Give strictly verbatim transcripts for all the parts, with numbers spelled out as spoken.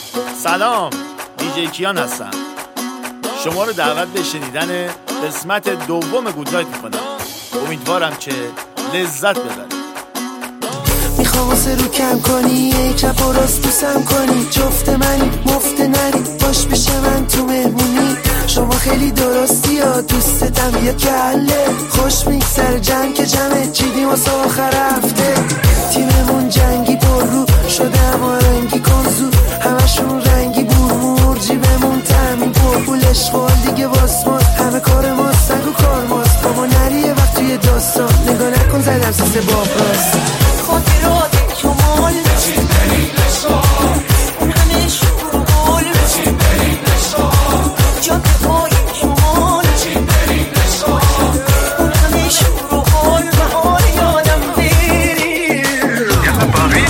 سلام، دیجی کیان هستم. شما رو دعوت به شنیدن قسمت دوم گودنایت میکنم. امیدوارم که لذت ببرید. میخوام واسه رو کم کنی، یک رپ و راست بوسم کنی، جفت منی مفت نری، باش بشه من تو مهمونی. شما خیلی درستی ها، دوستتم بیا کله، خوش میگذر جنگ که جمعه چیدیم واسه آخر هفته. تیممون جنگی پر رو شده اما رنگی کنزو، همشون رنگی بور مور، جیبمون تامین پر پول، اشغال دیگه واسماس، همه کار ما سنگ و کار ماست. اما نریه وقت توی داستان نگاه نکن زدم سیسه با پاس. خاطرات کمال بچین بریم نشان، اون همه شور و گل بچین بریم نشان، جاده های کمال بچین بریم نشان، اون همه شور و گل بهار یادم بری. یلا باقی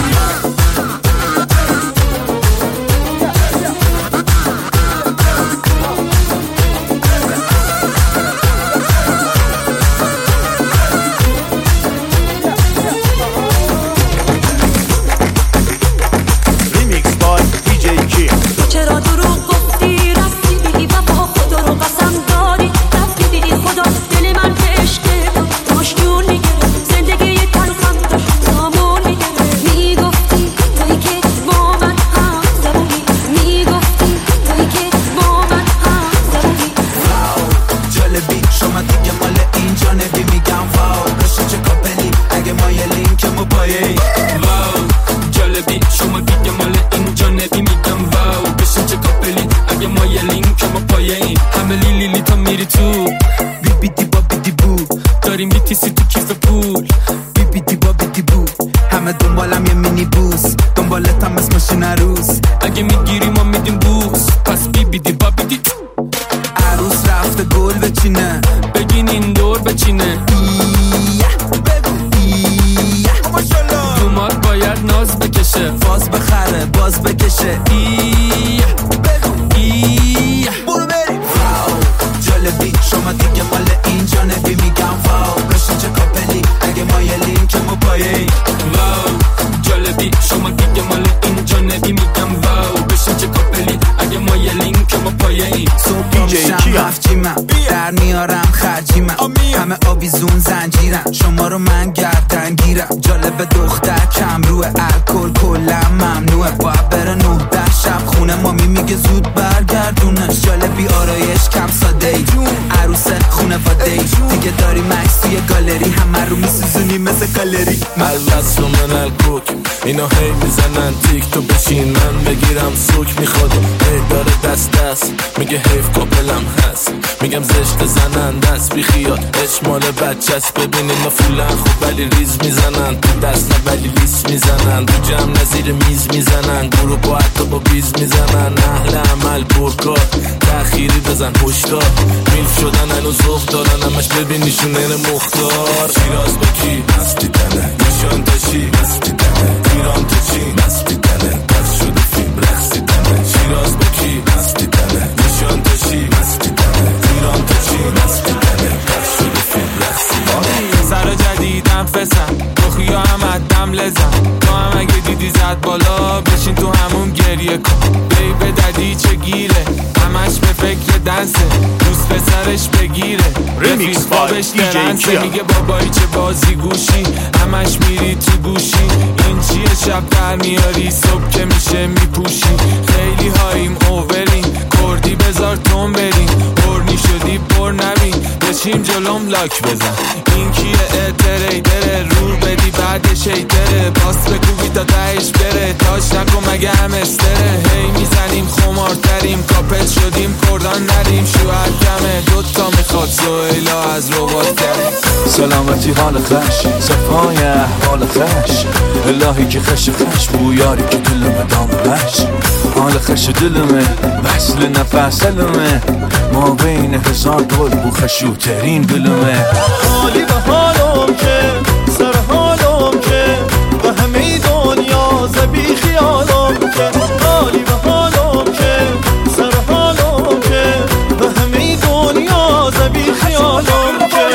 اینا هی میزنن تیک تو بشین من بگیرم سوک میخواد هی داره دست دست میگه حیف کپلم هست میگم زشت زنن دست بی خیال اشمال بچه است ببین اینا فولن خوب ولی ریز میزنن تو دست نه ولی لیس میزنن تو جمع نزیر میز میزنن گروه با حتی با بیز میزنن اهل عمل برکار تأخیری بزن هشدار میلف شدن هنو ذوق دارن همش ببینیشون این مختار شیراز با کی مستی تنه نشان داشی مستی تنه ایران تو چی مستی تنه پس شده فیلم رخصی تنه شیراز با کی مستی تنه نشان داشی مستی تنه ایران تو چی مستی تنه پس شده فیلم رخصی تنه سر جدیدم فسن بخیا هم ادم لزن تو هم اگه دیدی زد بالا بشین تو همون گریه کن بی به ددی چه گیره همش به فکر دنسه دوست پسرش بگیره ریمیکس بای دیجی کیا میگه بابایی چه بازی گوشی همش میری تو گوشی این چیه شب در میاری صبح که میشه میپوشی خیلی هاییم اوورین کردی بذار تون بریم برنی شدی پر نبین بشیم جلوم لاک بزن این کیه اتره دره رو بدی بعدش ایتره باس بکوبی تا دهش بره تاش نکن مگه هم استره هی میزنیم خمارتریم کاپل شدیم کردان نریم شوهر کمه دوتا میخواد سویلا از روبات کرد سلامتی حال خش صفای احوال خش الهی که خش خش بویاری که دلمه دامش حال خش دلمه وصل نفسلمه ما بین هزار دل بو خشوترین دلمه حالی به حالم که سر حالم که و همه دنیا زبی خیالم که حالی به حالم که سر حالم که و همه دنیا زبی خیالم که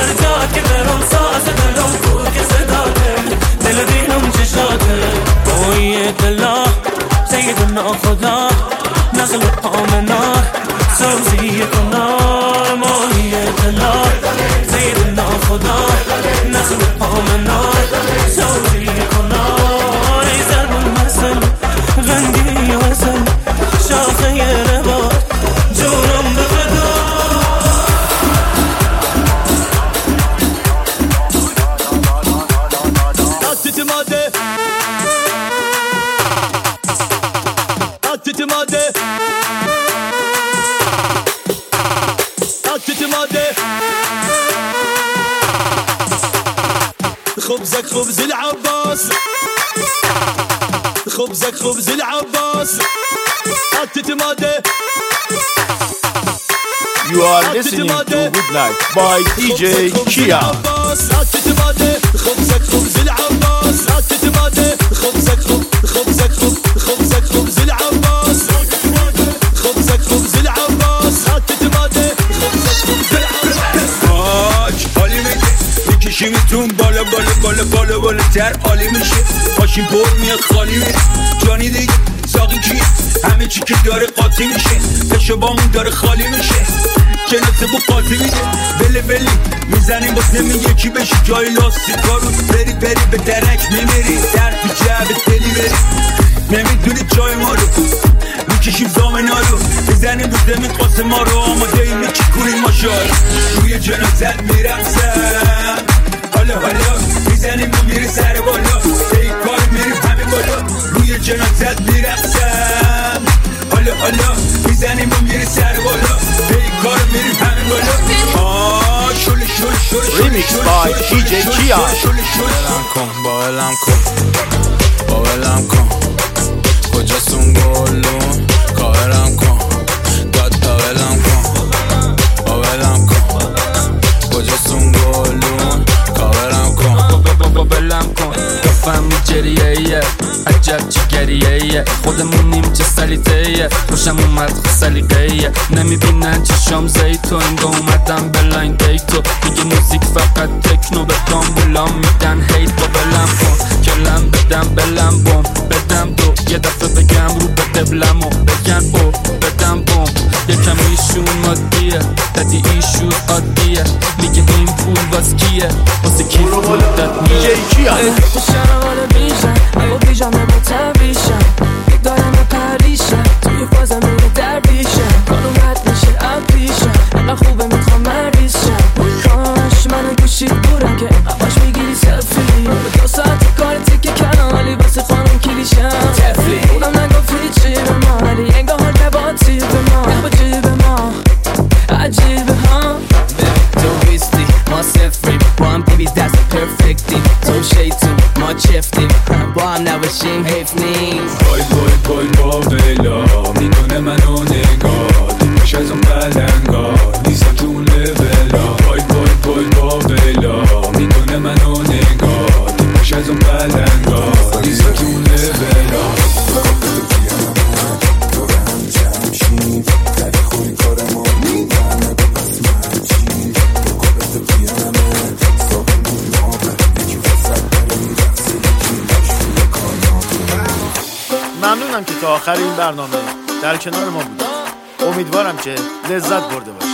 جات که برام ساز دلم بود که صداته دل دینم چشاته بوی دلا سیدنا خدا نقل آمنا سوزی کنار بوی دلا سیدنا خدا نقل آمنا سوزی کنار ای ضرب المثل غنگی وزن شاخه ربا جونم به فدا دستت ماده دستت ماده دستت ماده خبزك خبز العباس خبزك خبز العباس دستت ماده You are listening to Good Life by دی جی Kia. دستت ماده خبزك خبز العباس دستت ماده خبزك خبزك خبزك خبز العباس خبزك خبز العباس دستت ماده خبزك خبز العباس آج حالی میده میکشیمتون بالا بالا بالا بالا بالا تر عالی میشه ماشین پر میاد خالی میره جانی دیگه ساقی کیه همه چی که داره قاطی میشه پشبامون داره خالی میشه جنسه با قاطی میده بله بلی میزنیم باز نمی یکی بشی جای لاستیکا رو بری بری به درک میمیری در تو جعب دلی بری نمیدونی جای ما رو میکشیم زامنا رو میزنیم رو زمین قاسم ما رو آماده این میکی کوریم ما شای روی جنازت میرقصم حالا حالا میزنیم رو میری سر بالا ای کار میریم همه بالا روی جنازت میرقصم حالا حالا میزنیم رو میری سر بالا ای کار میریم همه بالا آه شل شل شل Remix by دی جی Kia. باولم کن باولم کن باولم کن کجاستون گلون کاورم کن داد باولم کن باولم کن کجاستون گلون کاورم کن باولم کن کفم جریه ایه عجب چی گریه ایه خودمونیم چه سلیته ایه خوشم اومد سلیقه ایه نمیبینن چشام زیتو انگا اومدم بلاین دیتو میگه موزیک فقط تکنو به دامبولام میدن هیت باولم کن کلم بدم بلم بوم بدم دو یه دفعه بگم رو به دبلمو بگن او بدم بوم یکم ایشون مادیه دادی ایشون عادیه میگه این پول باز کیه واسه کی پول داد دی جی Kia. تو شنوال بیشم اگه بیشم نمو تبیشم دارم به پریشم توی فازم میره در بیشم کانو رد میشه ابریشم اگه خوبه میخوام مریشم کاش منو گوشید بورم که اقاش میگیری سلفی به دو ساعت کار تیکه کنالی واسه خانم کلیشم تفلی اونم نگفت چی به ما ولی انگاه حال نباتی به ما با جیب ما عجیبه ها تو بیستی ما سفریم با هم بیبی دست پرفکتیم تو شیطون ما چفتیم با هم نباشیم حیف نیست بای بای بای با بلا میکنه منو نگاه دیمش از اون بلنگا نیستم تو اون لبلا بای بای بای با بلا میکنه منو نگاه دیمش از اون بلنگا نیستم تو اون لبلا ممنونم که تا آخر این برنامه در کنار ما بودید. امیدوارم که لذت برده باشید.